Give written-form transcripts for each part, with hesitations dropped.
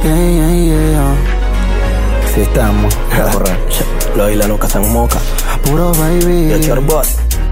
Sí estamos. Los islas nunca se moca. Puro baby. De Charbot.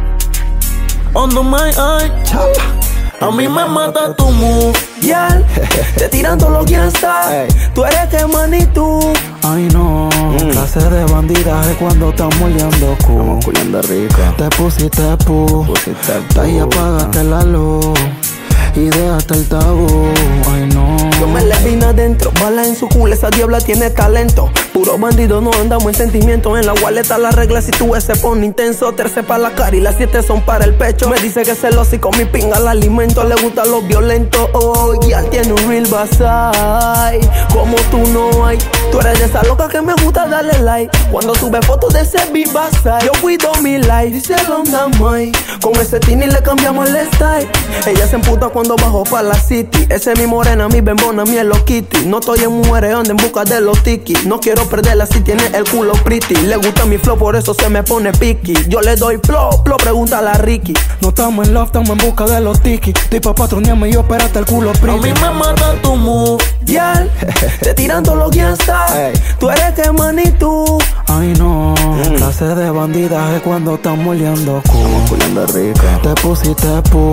Under my eye. A mí me mata tu move. Yeah. Te tiran todo lo que está. Tú eres que manito. Ay no, clase de bandidaje cuando estamos liando Estamos culiando rico. Te pusiste ahí apagaste la luz y dejaste el tabú. Ay no. Yo me le vine adentro, bala en su culo, esa diabla tiene talento. Puro bandido, no andamos en sentimientos. En la wallet la regla, si tú se pone intenso. 13 para la cara y las 7 son para el pecho. Me dice que celoso y con mi pinga la alimento. Le gustan los violentos, oh, ya tiene un real basai. Como tú no hay. Tú eres de esa loca que me gusta darle like. Cuando sube fotos de ese beat basai. Yo cuido mi life, dice Londa Mai. Con ese tini le cambiamos el style. Ella se emputa cuando bajo pa' la city. Ese es mi morena, mi bembona, mi Hello Kitty. No estoy en mujeres, ando en busca de los tiki. No quiero perderla si tiene el culo pretty. Le gusta mi flow, por eso se me pone piqui. Yo le doy flow, pregúntale a Ricky. No estamos en love, estamos en busca de los tiki. Estoy pa' patronearme y yo espérate el culo pretty. A mí me mata tu move. Yeah. Te tiran todo lo que está. Tú eres que manito. Ay no, clase de bandidaje cuando estamos liando Estamos culiando rico. Te pusiste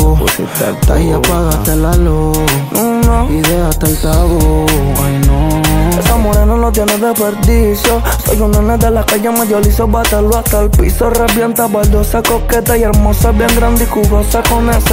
ahí apagaste la luz y dejaste el tabú. Ay no. Esa morena no tiene desperdicio. Soy una nena de la calle mayorizo, bátalo hasta el piso. Revienta, baldosa, coqueta y hermosa, bien grande y jugosa con ese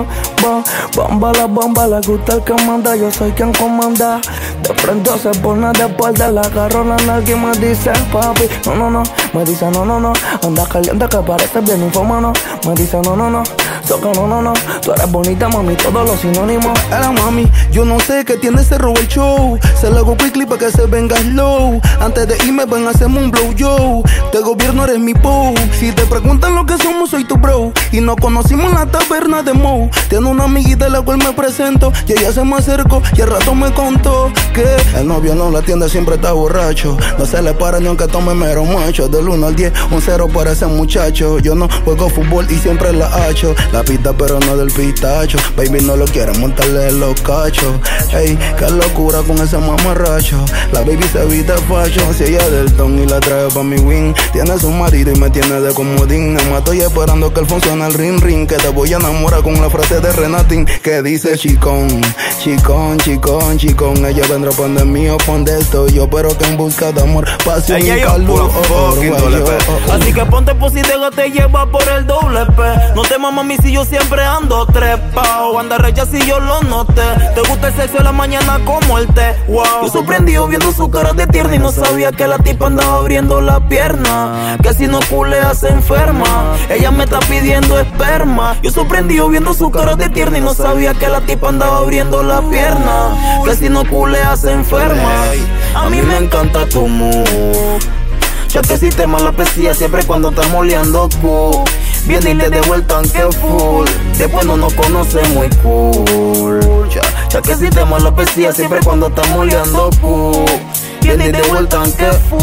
la bomba, le gusta el que manda, yo soy quien comanda. De frente se pone de espalda, la agarro la nalga y me dice papi, no, me dice no, anda caliente que parece bien infomano. Me dice no, toca no, tú eres bonita mami, todos los sinónimos. Era mami, yo no sé qué tiene ese Robert Show. Se lo hago quickly para que se venga slow. Antes de irme ven a hacerme un blow yo. De gobierno eres mi po. Si te preguntan lo que somos soy tu bro. Y nos conocimos en la taberna de Mo. Tiene una amiguita la cual me presento y ella se me acercó y al rato me contó que el novio no la atiende, siempre está borracho. No se le para ni aunque tome mero macho. Del 1 al 10, un 0 para ese muchacho. Yo no juego fútbol y siempre la hacho. La pista pero no del pistacho. Baby no lo quiere montarle en los cachos. Ey, qué locura con ese mamarracho. La baby se viste fashion. Si ella del ton y la trae pa' mi wing. Tiene su marido y me tiene de comodín. Me mato y esperando que él funcione el ring. Que te voy a enamorar con la frase de Renatín que dice chicón. Ella vendrá pon de mí o pon de esto yo, pero que en busca de amor, pasión y calor. Así que ponte positivo, te lleva por el doble P. No te mamas mí si yo siempre ando trepao. Anda recha si yo lo noté. Te gusta el sexo en la mañana como el té. Wow. Yo sorprendido viendo su cara de tierna y no sabía que la tipa andaba abriendo la pierna. Que si no culea se enferma. Ella me está pidiendo esperma. Yo sorprendido viendo su cara de tierna y no sabía que la tipa andaba abriendo la pierna. Que si no culea se enferma. A mí me encanta tu move. Ya que si te mala pesía siempre cuando estamos liando cool. Viene y le dejo el tanque full. Después no nos conoce muy cool. Ya que si te mala pesía siempre cuando estamos liando cool. Viene y le dejo el tanque full.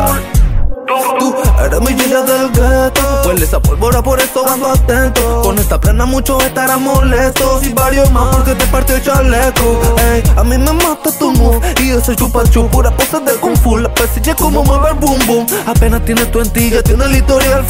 Tú eres mi chica del gueto. Huele esa pólvora, por eso ando atento. Con esta plena muchos estarán molestos y varios más porque te partió el chaleco. Ey, a mí me mata tu move y ese chupa chup, pura pose de kung fu. La pesilla como mueve el boom boom. Apenas tiene tu entilla, tiene el historial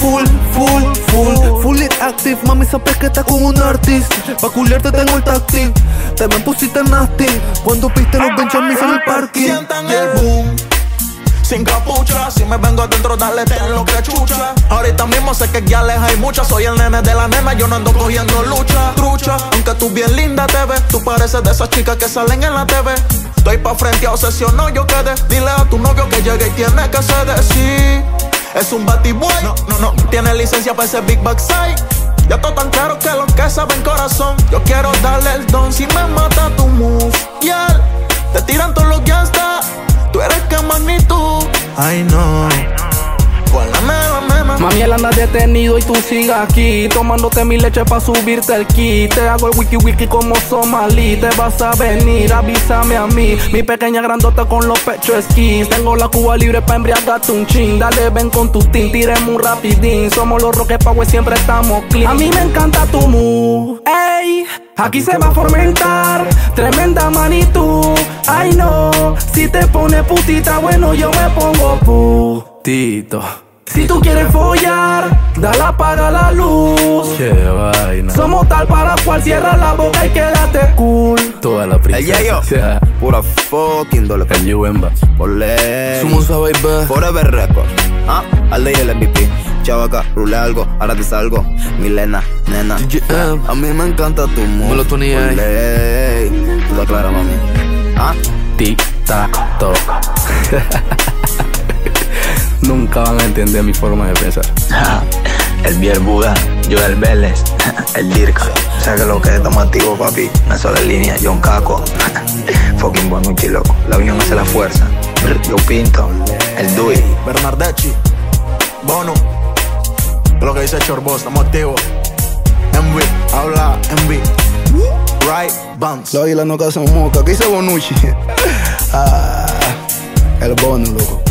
full active. Mami, sabes que estás con un artista. Pa' culiarte tengo el táctil. Te me pusiste nasty cuando piste los Benjamins en el parking. Sientan el boom. Sin capucha, si me vengo adentro, dale ten lo que chucha. Ahorita mismo sé que guiales hay muchas. Soy el nene de la nena, yo no ando cogiendo lucha. Trucha, aunque tú bien linda te ves. Tú pareces de esas chicas que salen en la TV. Estoy pa' frente a obsesionado, yo quedé. Dile a tu novio que llegue y tiene que ser de sí. Es un batiboy, no tiene licencia para ese big backside. Ya todo tan claro que lo que sabe en corazón. Yo quiero darle el don si me mata tu move. Yeah, te tiran todos los gangsta. Tú eres que manito. Ay no. Con la mela. Mami, él anda detenido y tú sigas aquí tomándote mi leche pa' subirte el kit. Te hago el wiki como Somalí. Te vas a venir, avísame a mí. Mi pequeña grandota con los pechos skis. Tengo la Cuba libre pa' embriagarte un chin. Dale, ven con tu team, tiremos un rapidín. Somos los Rocket Power, siempre estamos clean. A mí me encanta tu move, ey. Aquí se va a fomentar tremenda magnitud. Ay no, si te pones putita, bueno yo me pongo putito. Si tú quieres follar, dale apaga la luz. Qué vaina. Somos tal para cual, cierra la boca y quédate cool. Toda la princesa. El Yayo, pura fucking doble. El Yuemba. Por ley. Somos a baby. Forever Records. Al de el MVP. Chavaca, rule algo, ahora te salgo. Milena, nena. A mí me encanta tu Me lo mood. ponía Por ahí. ley. Tú estás clara, mami. Tic tac toc. Nunca van a entender mi forma de pensar. El Biel Buda, Joel Vélez, el Dirka. O sea que lo que estamos activos, papi. Una sola línea, John Caco. Fucking Bonucci, loco. La unión hace la fuerza. Yo Pinto, el Dui. Bernardeschi, Bono. Lo que dice Chorboss, estamos activos. Envy, habla Envy. Right, Bounce. La isla no casa moca, ¿qué dice Bonucci? El Bono, loco.